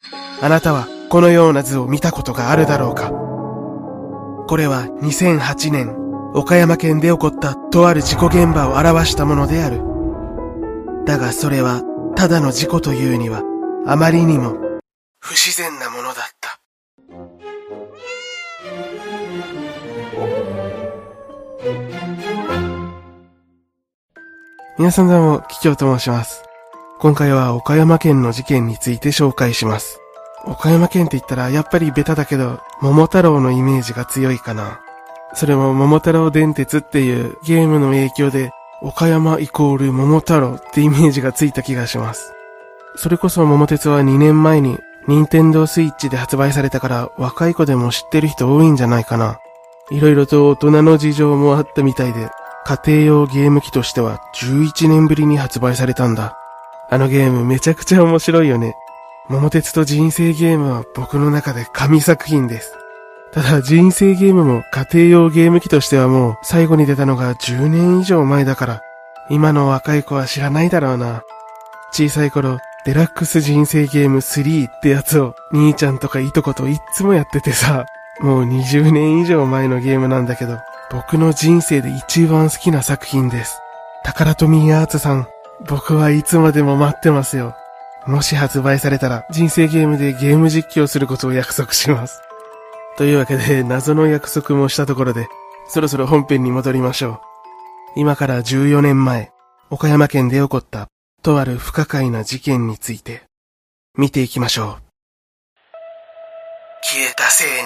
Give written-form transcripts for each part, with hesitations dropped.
あなたはこのような図を見たことがあるだろうか。これは2008年、岡山県で起こったとある事故現場を表したものである。だがそれはただの事故というにはあまりにも不自然なものだった。皆さんどうも、キキョウと申します。今回は岡山県の事件について紹介します。岡山県って言ったらやっぱりベタだけど、桃太郎のイメージが強いかな。それも桃太郎電鉄っていうゲームの影響で、岡山イコール桃太郎ってイメージがついた気がします。それこそ桃鉄は2年前に任天堂スイッチで発売されたから若い子でも知ってる人多いんじゃないかな。いろいろと大人の事情もあったみたいで、家庭用ゲーム機としては11年ぶりに発売されたんだ。あのゲームめちゃくちゃ面白いよね。桃鉄と人生ゲームは僕の中で神作品です。ただ人生ゲームも家庭用ゲーム機としてはもう最後に出たのが10年以上前だから、今の若い子は知らないだろうな。小さい頃、デラックス人生ゲーム3ってやつを兄ちゃんとかいとこといっつもやっててさ、もう20年以上前のゲームなんだけど、僕の人生で一番好きな作品です。タカラトミーアーツさん、僕はいつまでも待ってますよ。もし発売されたら人生ゲームでゲーム実況することを約束します。というわけで謎の約束もしたところで、そろそろ本編に戻りましょう。今から14年前、岡山県で起こったとある不可解な事件について見ていきましょう。消えた青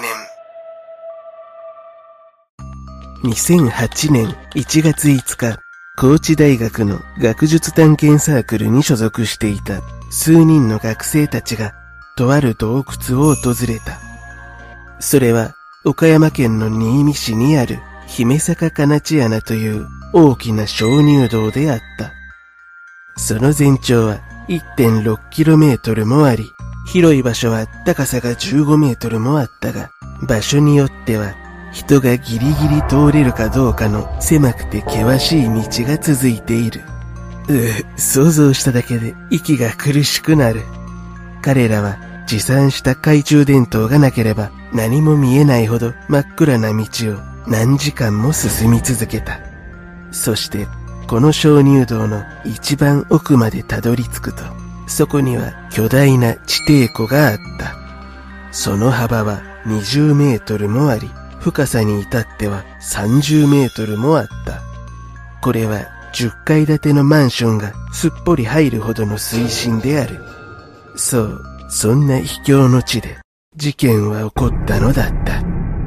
年。2008年1月5日、高知大学の学術探検サークルに所属していた数人の学生たちがとある洞窟を訪れた。それは岡山県の新見市にある姫坂金地穴という大きな鍾乳洞であった。その全長は 1.6km もあり、広い場所は高さが15メートルもあったが、場所によっては人がギリギリ通れるかどうかの狭くて険しい道が続いている。想像しただけで息が苦しくなる。彼らは持参した懐中電灯がなければ何も見えないほど真っ暗な道を何時間も進み続けた。そしてこの鍾乳洞の一番奥までたどり着くと、そこには巨大な地底湖があった。その幅は20メートルもあり、深さに至っては30メートルもあった。これは10階建てのマンションがすっぽり入るほどの水深である。そう、そんな秘境の地で事件は起こったのだった。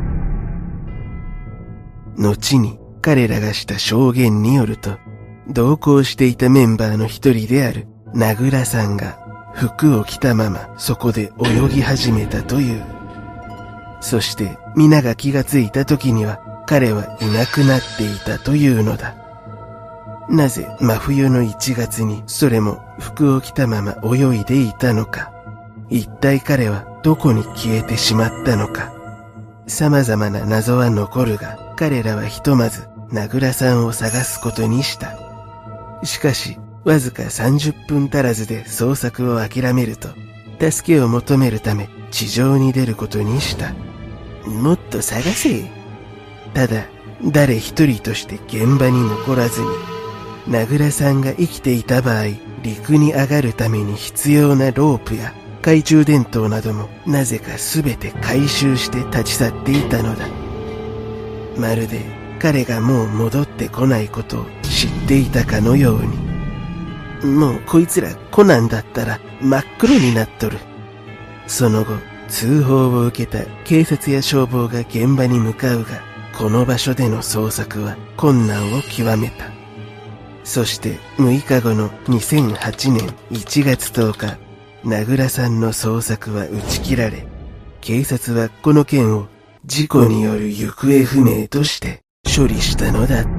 後に彼らがした証言によると、同行していたメンバーの一人である名倉さんが服を着たままそこで泳ぎ始めたという。そして皆が気がついた時には彼はいなくなっていたというのだ。なぜ真冬の1月にそれも服を着たまま泳いでいたのか。一体彼はどこに消えてしまったのか。様々な謎は残るが、彼らはひとまず名倉さんを探すことにした。しかしわずか30分足らずで捜索を諦めると、助けを求めるため地上に出ることにした。もっと探せ。ただ誰一人として現場に残らずに、名倉さんが生きていた場合、陸に上がるために必要なロープや懐中電灯などもなぜかすべて回収して立ち去っていたのだ。まるで彼がもう戻ってこないことを知っていたかのように。もうこいつら来なんだったら真っ黒になっとる。その後、通報を受けた警察や消防が現場に向かうが、この場所での捜索は困難を極めた。そして6日後の2008年1月10日、名倉さんの捜索は打ち切られ、警察はこの件を事故による行方不明として処理したのだった。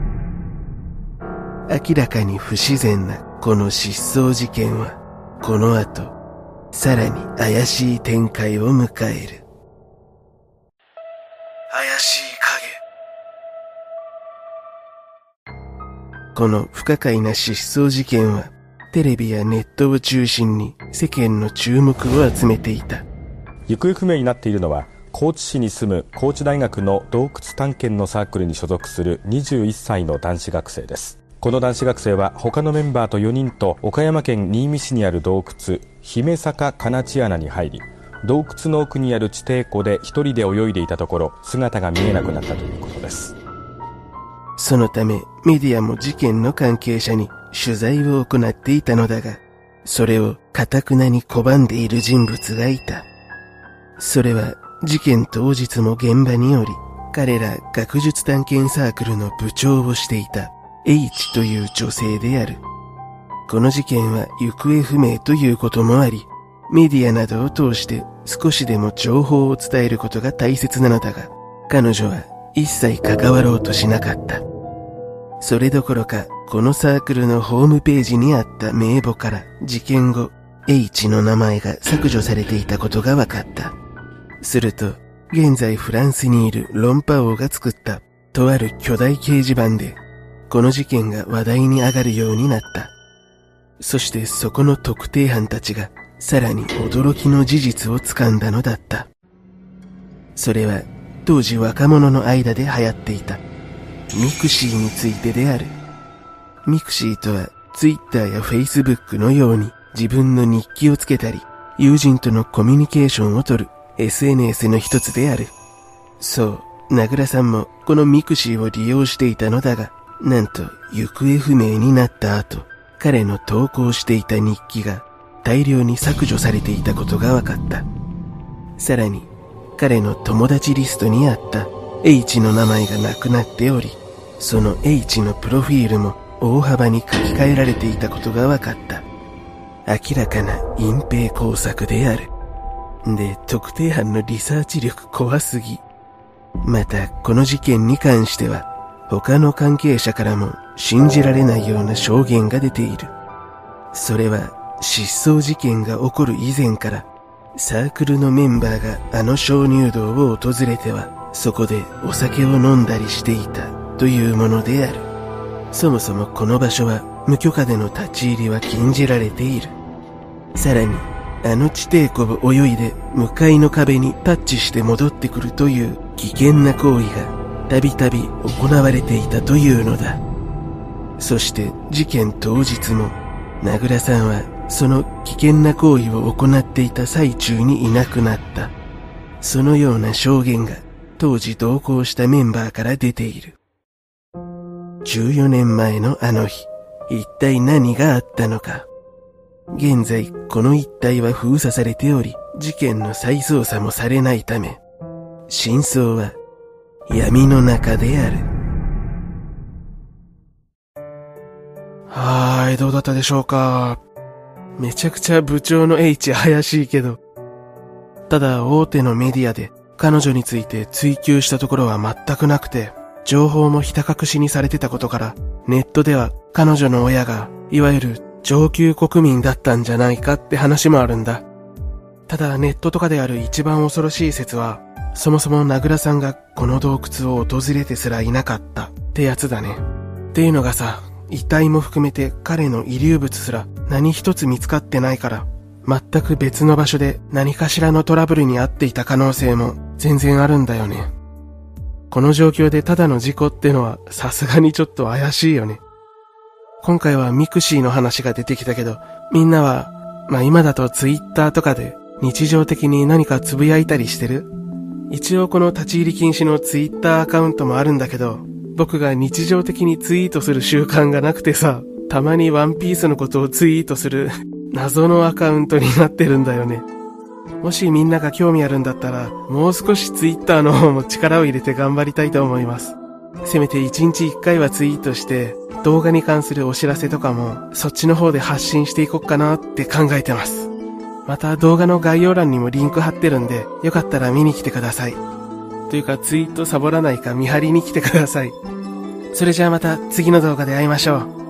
明らかに不自然なこの失踪事件は、この後さらに怪しい展開を迎える。怪しい影。この不可解な失踪事件はテレビやネットを中心に世間の注目を集めていた。 行方不明になっているのは高知市に住む高知大学の洞窟探検のサークルに所属する21歳の男子学生です。この男子学生は他のメンバーと4人と岡山県新見市にある洞窟姫坂金地穴に入り、洞窟の奥にある地底湖で一人で泳いでいたところ姿が見えなくなったということです。 そのためメディアも事件の関係者に取材を行っていたのだが、それを頑なに拒んでいる人物がいた。それは事件当日も現場におり、彼ら学術探検サークルの部長をしていた H という女性である。この事件は行方不明ということもあり、メディアなどを通して少しでも情報を伝えることが大切なのだが、彼女は一切関わろうとしなかった。それどころか、このサークルのホームページにあった名簿から事件後、H の名前が削除されていたことが分かった。すると、現在フランスにいる論破王が作ったとある巨大掲示板で、この事件が話題に上がるようになった。そしてそこの特定班たちがさらに驚きの事実をつかんだのだった。それは当時若者の間で流行っていたミクシーについてである。ミクシーとはツイッターやフェイスブックのように自分の日記をつけたり、友人とのコミュニケーションをとる SNS の一つである。そう、名倉さんもこのミクシーを利用していたのだが、なんと行方不明になった後、彼の投稿していた日記が大量に削除されていたことが分かった。さらに彼の友達リストにあった H の名前がなくなっており、その H のプロフィールも大幅に書き換えられていたことが分かった。明らかな隠蔽工作である。で、特定班のリサーチ力怖すぎ。またこの事件に関しては他の関係者からも信じられないような証言が出ている。それは失踪事件が起こる以前からサークルのメンバーがあの鍾乳洞を訪れてはそこでお酒を飲んだりしていたというものである。そもそもこの場所は無許可での立ち入りは禁じられている。さらにあの地底湖を泳いで向かいの壁にタッチして戻ってくるという危険な行為がたびたび行われていたというのだ。そして事件当日も名倉さんはその危険な行為を行っていた最中にいなくなった。そのような証言が当時同行したメンバーから出ている。14年前のあの日、一体何があったのか。現在この一帯は封鎖されており、事件の再捜査もされないため、真相は闇の中である。どうだったでしょうか。めちゃくちゃ部長の H 怪しいけど、ただ大手のメディアで彼女について追及したところは全くなくて、情報もひた隠しにされてたことから、ネットでは彼女の親がいわゆる上級国民だったんじゃないかって話もあるんだ。ただネットとかである一番恐ろしい説は、そもそも名倉さんがこの洞窟を訪れてすらいなかったってやつだね。っていうのがさ、遺体も含めて彼の遺留物すら何一つ見つかってないから、全く別の場所で何かしらのトラブルに遭っていた可能性も全然あるんだよね。この状況でただの事故ってのはさすがにちょっと怪しいよね。今回はミクシーの話が出てきたけど、みんなは、今だとツイッターとかで日常的に何かつぶやいたりしてる？一応この立ち入り禁止のツイッターアカウントもあるんだけど、僕が日常的にツイートする習慣がなくてさ、たまにワンピースのことをツイートする謎のアカウントになってるんだよね。もしみんなが興味あるんだったら、もう少しツイッターの方も力を入れて頑張りたいと思います。せめて1日1回はツイートして、動画に関するお知らせとかもそっちの方で発信していこうかなって考えてます。また動画の概要欄にもリンク貼ってるんで、よかったら見に来てください。というかツイートサボらないか見張りに来てください。それじゃあまた次の動画で会いましょう。